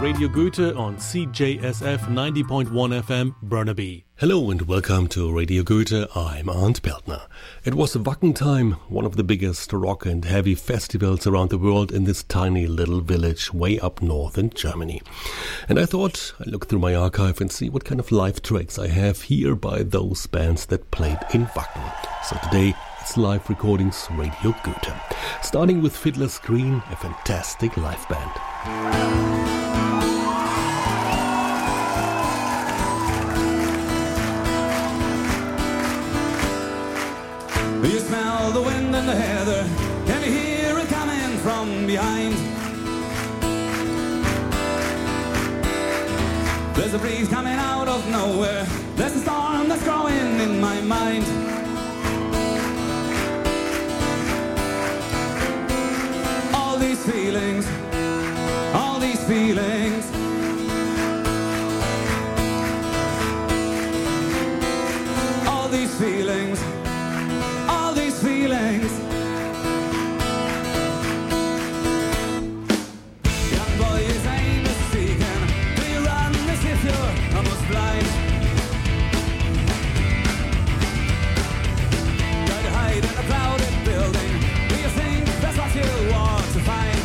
Radio Goethe on CJSF 90.1 FM, Burnaby. Hello and welcome to Radio Goethe. I'm Arndt Peltner. It was Wacken time, one of the biggest rock and heavy festivals around the world in this tiny little village way up north in Germany. And I thought I'd look through my archive and see what kind of live tracks I have here by those bands that played in Wacken. So today it's live recordings Radio Goethe. Starting with Fiddler's Green, a fantastic live band. You smell the wind and the heather, can you hear it coming from behind? There's a breeze coming out of nowhere, there's a storm that's growing in my mind. All these feelings, all these feelings, all these feelings, all these feelings. Young boy is aimless seeking, do you run as if you're almost blind? Try to hide in a crowded building, do you think that's what you want to find?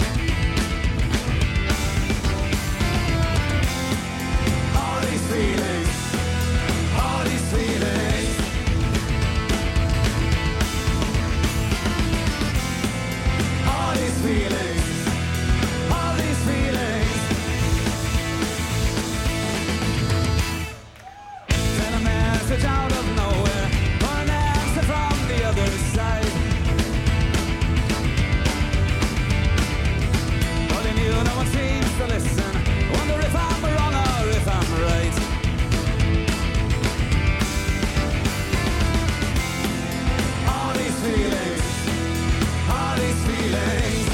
All these feelings, all these feelings, all these feelings, all these feelings. Send a message out of nowhere for an answer from the other side. All you knew, no one seems to listen. Wonder if I'm wrong or if I'm right. All these feelings, all these feelings,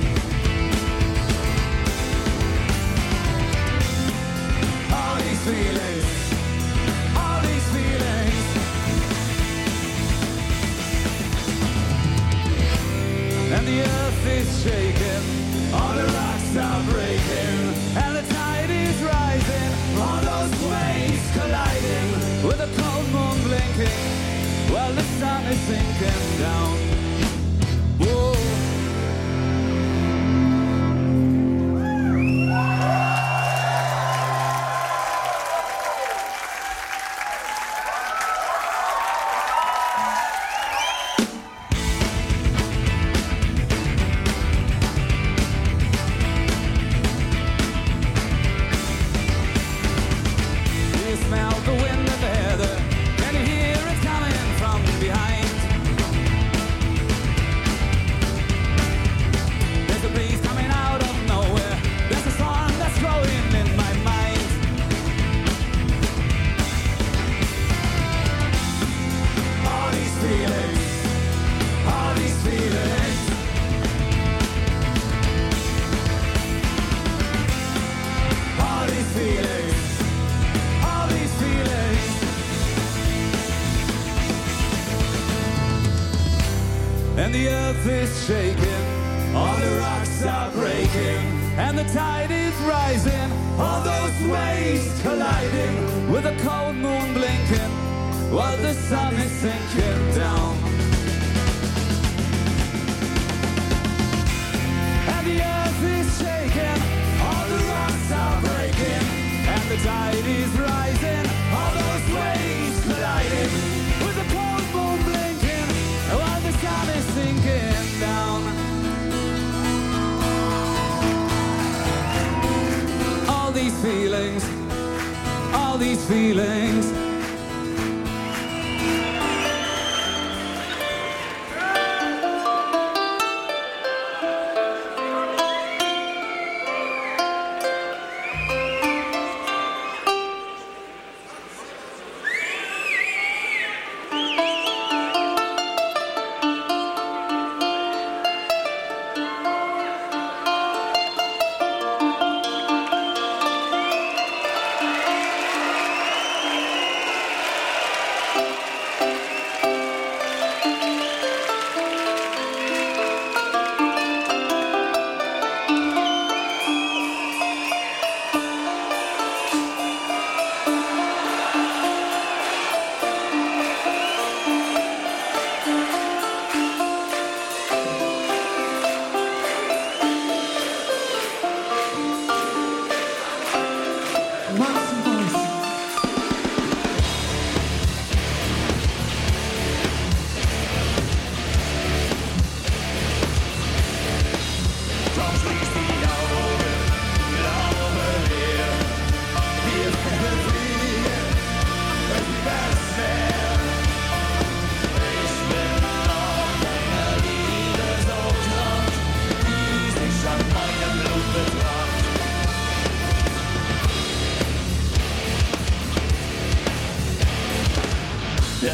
all these feelings, all these feelings. And the earth is shaking, all the rocks are breaking, and the tide is rising, all those waves colliding, with a cold moon blinking, while the sun is sinking down. Whoa. You smell the wind and the heather, can you hear it coming from behind? There's a breeze coming out of nowhere, there's a storm that's growing in my mind. All these feelings, all these feelings, all these feelings, all these feelings. And the earth is shaking, all the rocks are breaking, and the tide is rising, all those waves colliding, with a cold moon blinking, while the sun is sinking down. And the earth is shaking, all the rocks are breaking, and the tide is rising, all those waves colliding, with the cold moon blinking, while the sun is sinking down. All these feelings, all these feelings.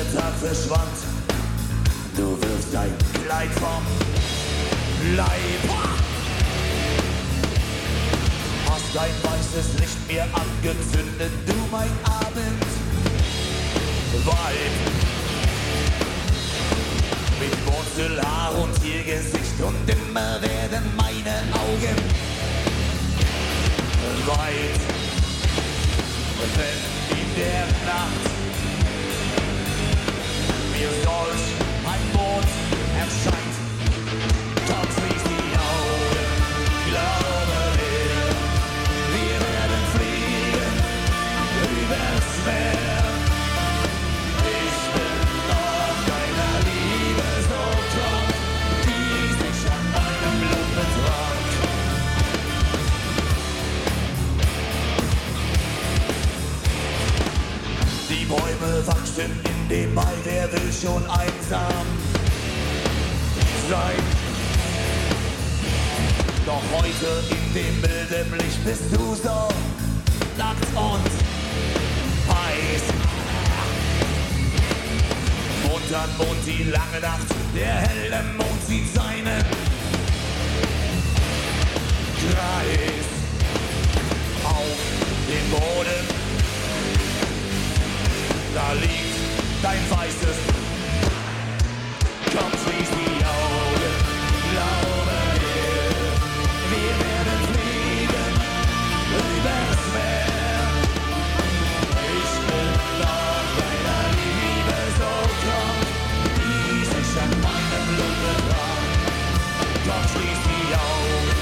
Tag verschwand. Du wirfst dein Kleid vom Leib. Hast dein weißes Licht mir angezündet, du mein Abend. Weib. Mit Wurzelhaar und Tiergesicht und immer werden meine Augen weit. Wenn in der Nacht mir solch ein Mond erscheint, komm, schließ die Augen, glaube mir, wir werden fliegen übers Meer. Ich bin noch deiner Liebe so krank, die sich an meinem Blut betrank. Die Bäume wachsen in dem Mai, wer will schon einsam sein? Doch heute in dem milden Licht bist du so nackt und heiß. Mond an Mond die lange Nacht, der helle Mond sieht seinen Kreis. Auf dem Boden, da liegt dein weißes. Komm, schließ die Augen, glaube mir, wir werden fliegen übers Meer. Ich bin nach deiner Liebe so krank, die sich an meinem Blut betrank. Komm, schließ die Augen.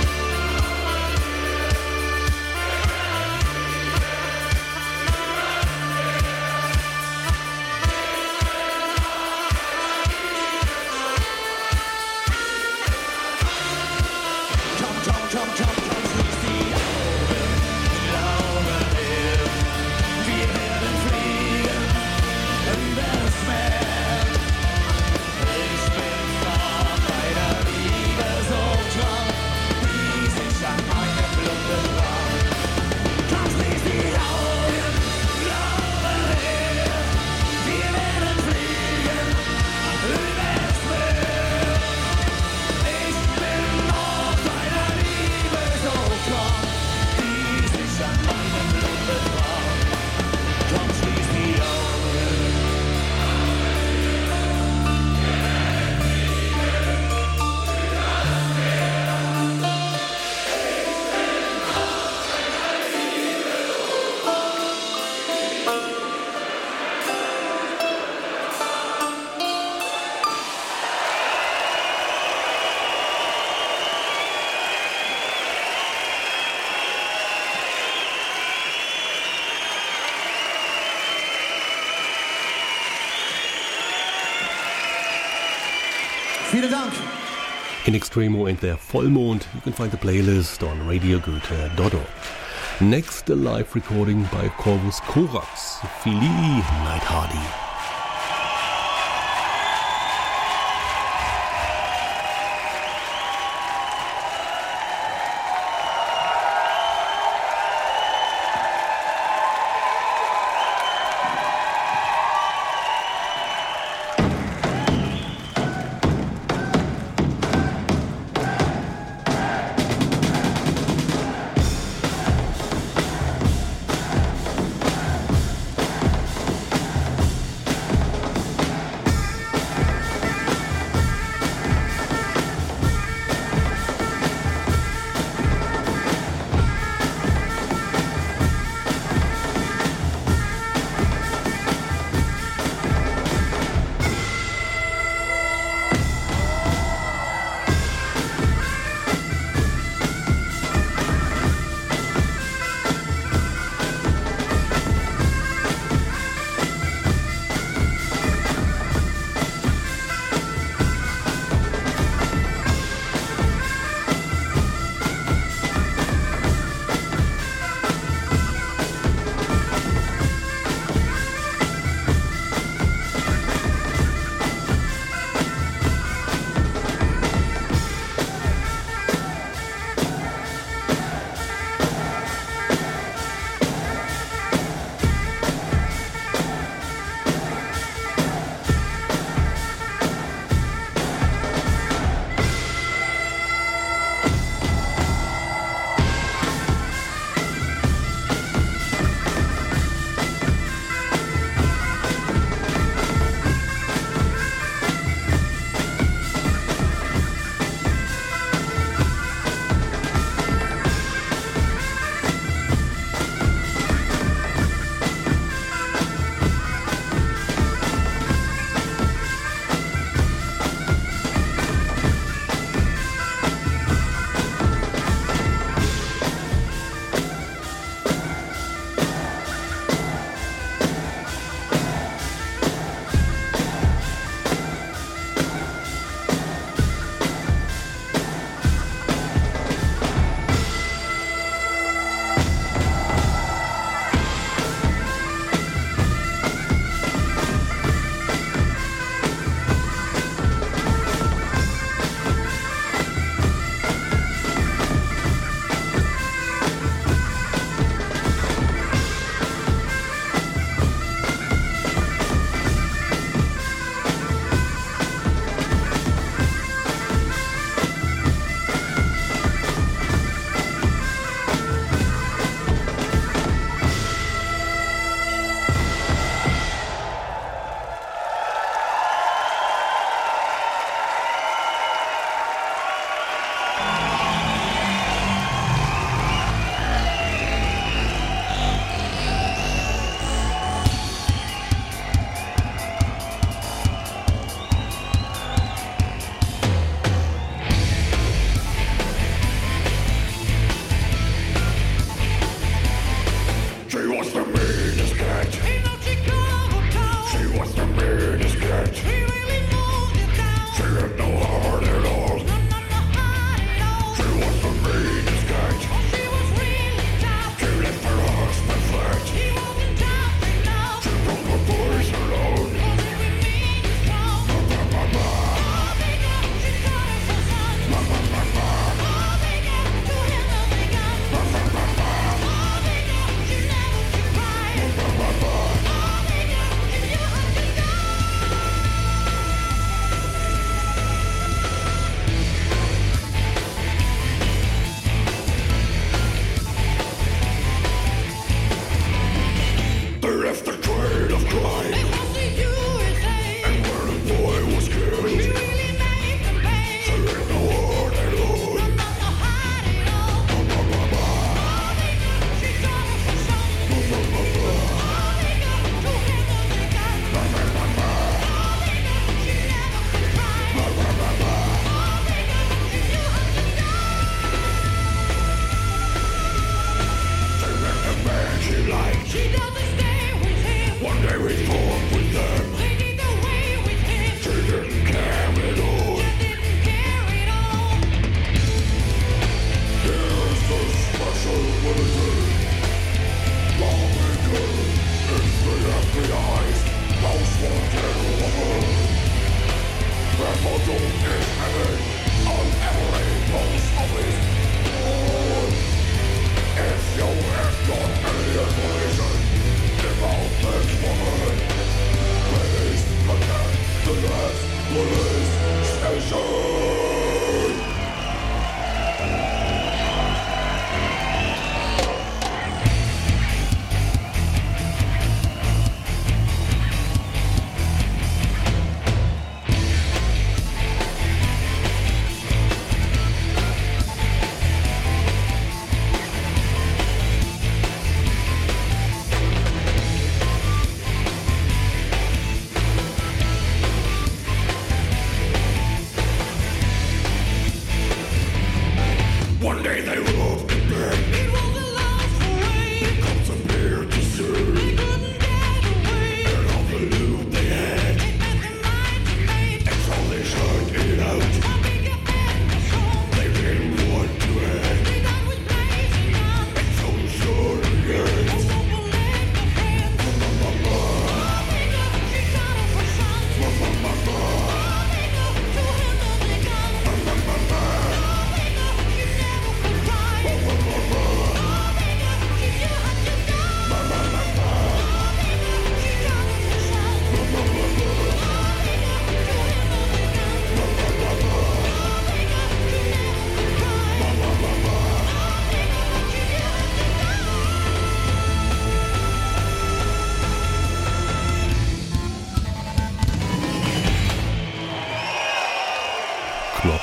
Vielen Dank. In Extremo and their Vollmond, you can find the playlist on radiogoethe.org. Next, a live recording by Corvus Corax, Philly Night Hardy.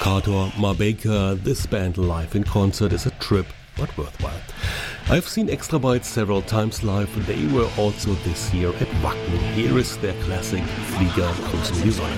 Carter, Ma Baker, this band live in concert is a trip, but worthwhile. I've seen Extra Bytes several times live. They were also this year at Wacken. Here is their classic Flieger grüßen die Sonne.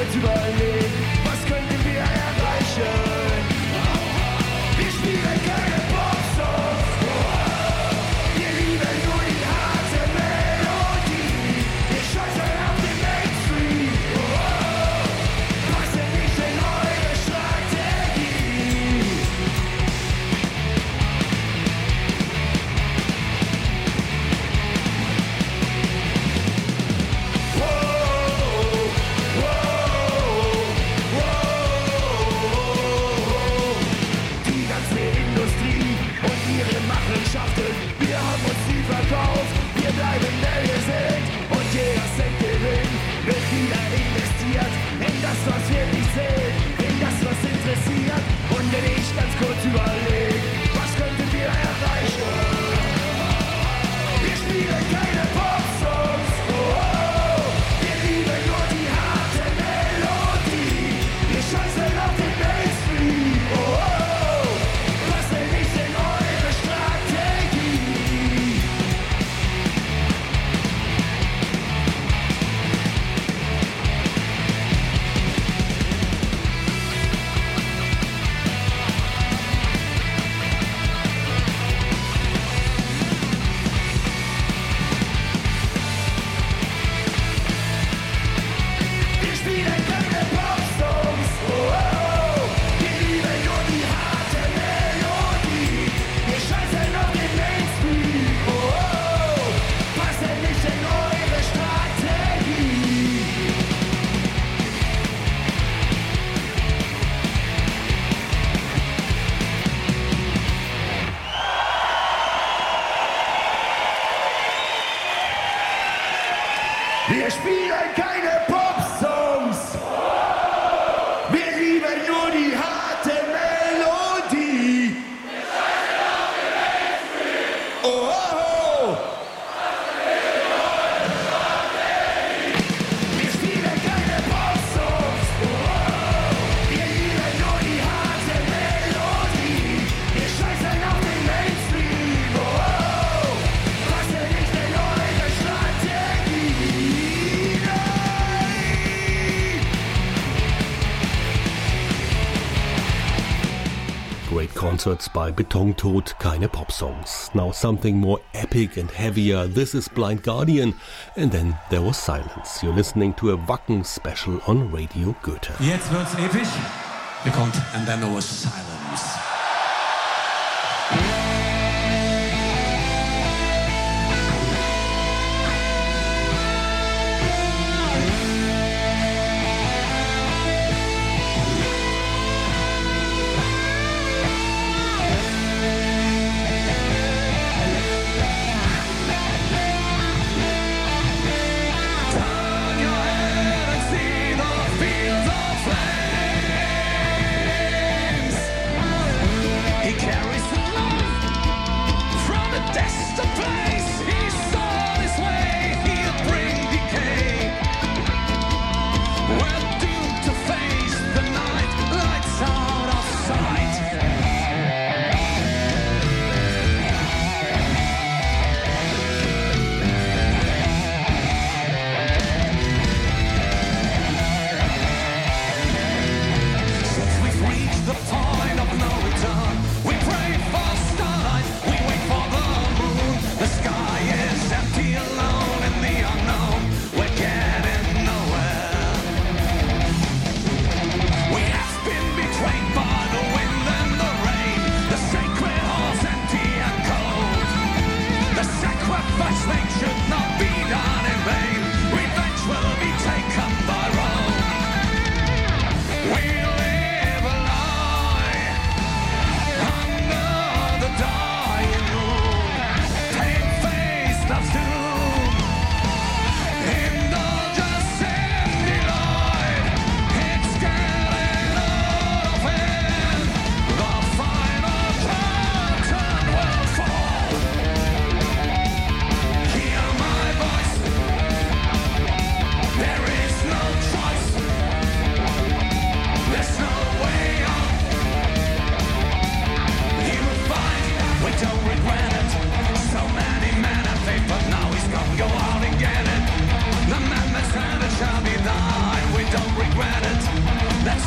kurz überlegen, was könnten wir erreichen? Wir spielen keine Popsongs, wir lieben nur die harte Melodie. Wir scheißen auf den Mainstream, passen nicht in eure Strategie. Die ganze Industrie und ihre Machenschaften, wir haben uns nie verkauft, wir bleiben der wir sind und jeder Cent Gewinn wird wieder investiert in das, was wirklich zählt, in das, was interessiert. Und wenn ich ganz kurz überlege, was könnten wir erreichen? Wir spielen keine Popsongs, wir lieben nur die harte Melodie. Wir scheißen auf den Mainstream, passen nicht in eure Strategie. Wir spielen keine Popsongs, wir lieben nur die harte Melodie. Wir scheißen auf den Mainstream, passen nicht in eure Strategie. Wir spielen keine Popsongs. Wir lieben nur die harte Melodie. Oh, oh, oh. Wir spielen keine Popsongs. Wir lieben nur die harte Melodie. Wir scheißen auf den Mainstream. Passen nicht in eure Strategie. Great concerts by Betontod, keine Popsongs. Now something more epic and heavier. This is Blind Guardian. And then there was silence. You're listening to a Wacken special on Radio Goethe. Jetzt wird's episch. Hier kommt And Then There Was Silence. Turn your head and see the fields of flames. He carries the love from a distant place. He saw this way, he'll bring decay. We're doomed to face the night, lights out of sight. Since we've reached the point of no return, we pray for starlight, we wait for the moon. The sky is empty, alone in the unknown. We're getting nowhere.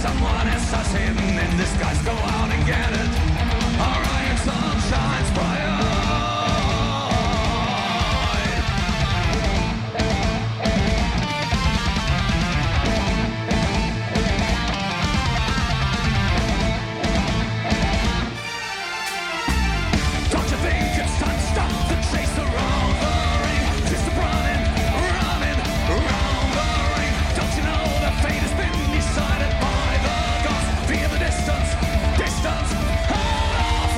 someone assassin in disguise, go out and get it. Orion sun shines bright. Don't you think it's time to stop the chase around the ring? Just running, running around the ring. Don't you know that fate has been decided by the gods? Fear the distance, distance, out of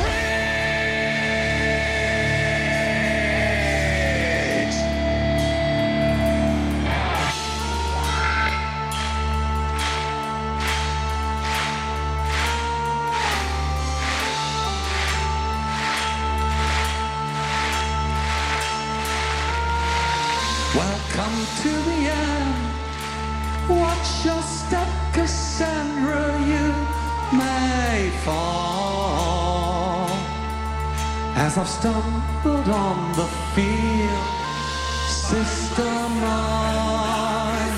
reach. Welcome to the end. Watch your step, Cassandra, you may fall. As I've stumbled on the field, sister mine,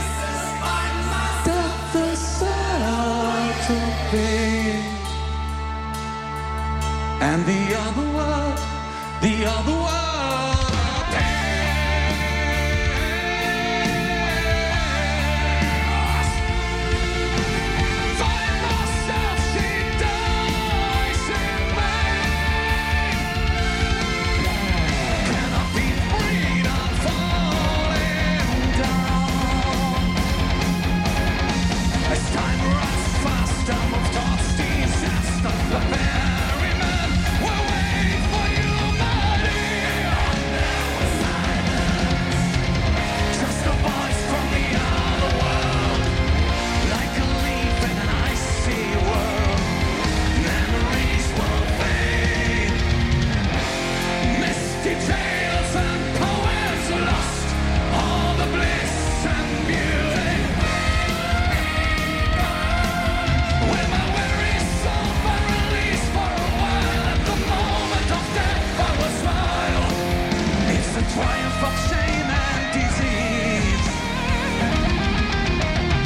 death is settled be. And the other world